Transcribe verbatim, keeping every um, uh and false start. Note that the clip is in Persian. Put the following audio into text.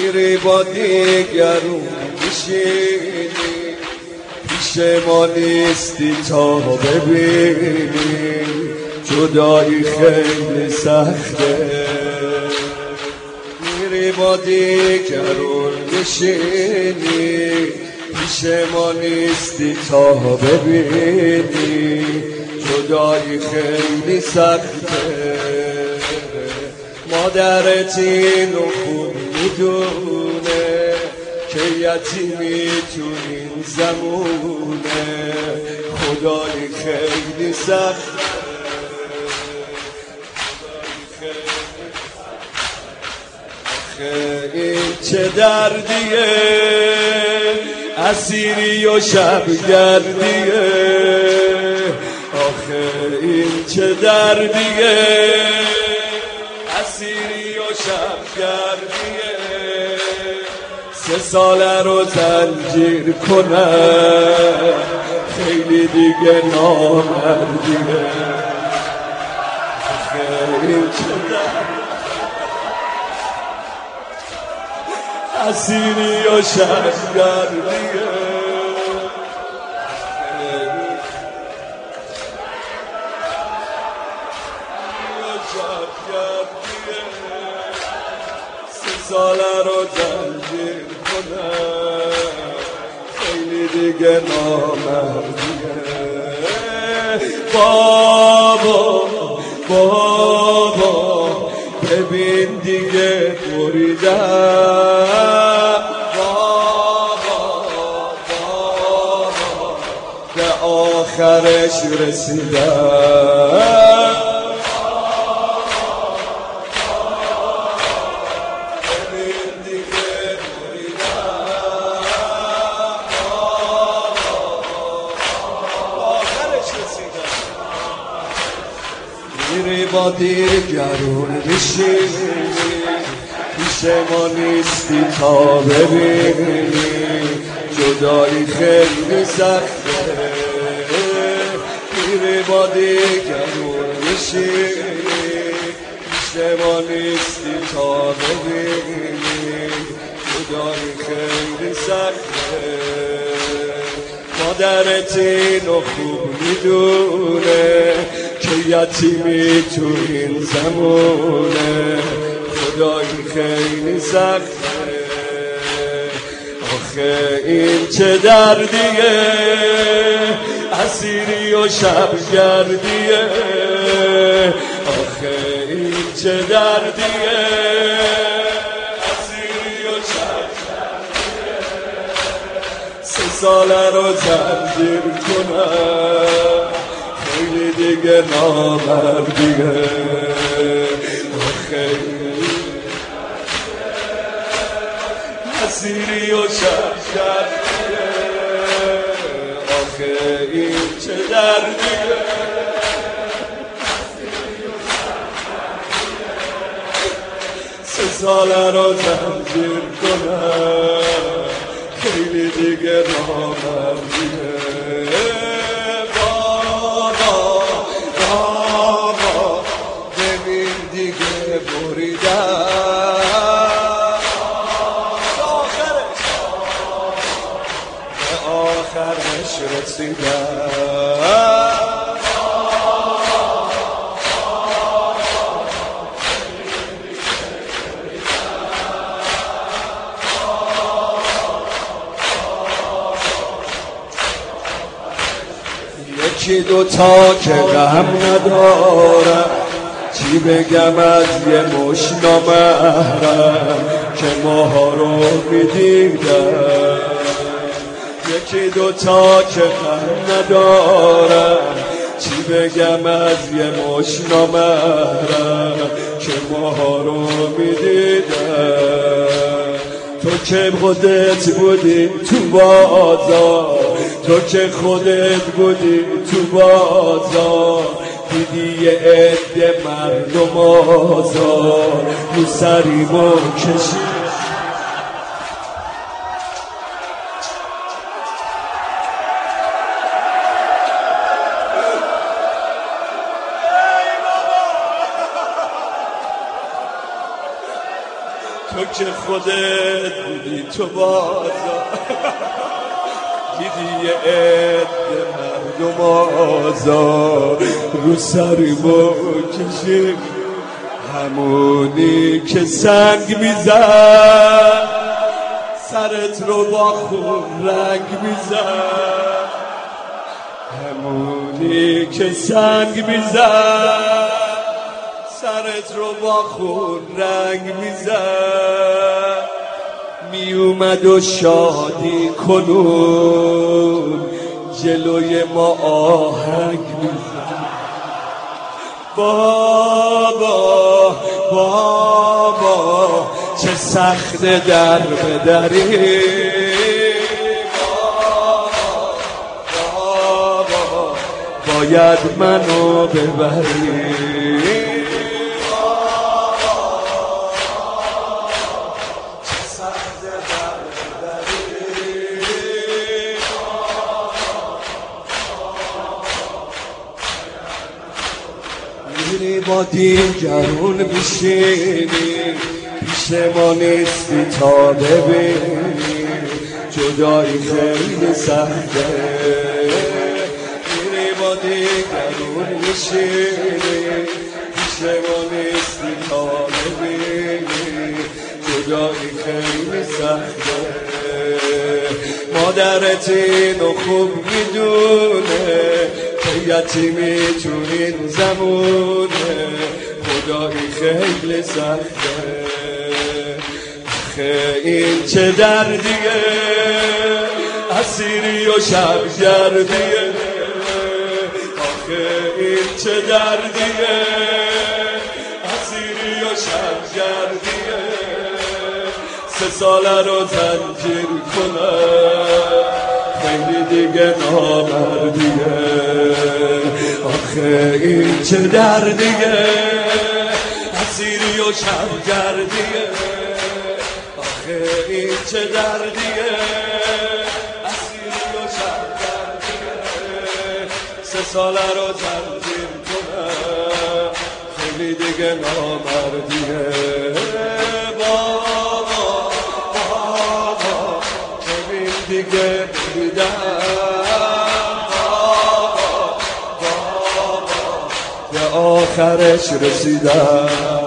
میری با دیگرون میشینی، پیش ما نیستی تا ببینی، جدایی خیلی سخته. میری با دیگرون میشینی، پیش ما نیستی تا ببینی، جدایی خیلی سخته. مادرت اینو خوب میدونه که یتیمی تو این زمونه، خدایی خیلی سخته. آخه این چه دردیه، اسیری و شبگردیه. آخه این چه دردیه، اسیری و شبگردیه. سه ساله رو زنجیر کنه، خیلی دیگه نامردیه. آخه این چه دردیه، اسیری و شبگردیه. سه ساله رو زنجیر کنه، خیلی دیگه نامردیه. بابا بابا ببین دیگه بریدم، بابا بابا به آخرش رسیدم. میری با دیگرون میشینی، پیش ما نیستی تا ببینی، جدایی خیلی سخته. میری با دیگرون میشینی، پیش ما نیستی تا ببینی، جدایی خیلی سخته. مادرت اینو خوب میدونه که یتیمی تو این زمونه، خدایی خیلی سخته. آخه این چه دردیه، اسیری و شبگردیه. آخه این چه دردیه، اسیری و شبگردیه. سه ساله رو زنجیر کنه، خیلی دیگه نامردیه. آخه اسیری و شبگردیه. آخه این چه دردیه، سه ساله رو زنجیر کنه، خیلی دیگه نامردیه. آخرش رسیدم. یکی دوتا که غم ندارم، چی بگم از یه مش نامحرم که ماها رو میدیدم. یکی دوتا که غم ندارم، چی بگم از یه مش نامحرم که ماها رو میدیدم. تو که خودت بودی تو بازار، تو که خودت بودی تو بازار، دیدی یه عده مردم آزار، رو سریمو کشید. تو که خودت بودی تو بازار دیدی یه عده مردم آزار رو سرمو کشید همونی که سنگ میزد سرت رو با خون رنگ میزد همونی که سنگ میزد سرت رو با خون رنگ میزد می اومد و شادی کنون جلوی ما آهنگ میزد بابا بابا چه سخت در بدری بابا بابا باید منو ببری میری با دیگرون میشینی پیش ما نیستی تا ببینی جدایی خیلی سخته میری با دیگرون میشینی پیش ما نیستی تا ببینی جدایی خیلی سخته مادرت اینو خوب میدونه یتیمی تو این زمونه خدایی خیلی سخته آخه این چه دردیه اسیری و شبگردیه آخه این چه دردیه اسیری و شبگردیه سه ساله رو زنجیر کنه خیلی دیگه نامردیه آخه این چه دردیه اسیری و شبگردیه آخه این چه دردیه اسیری و شبگردیه سه ساله رو زنجیر کنه خیلی دیگه نامردیه بابا بابا ببین دیگه دیدم بابا بابا به آخرش رسیدم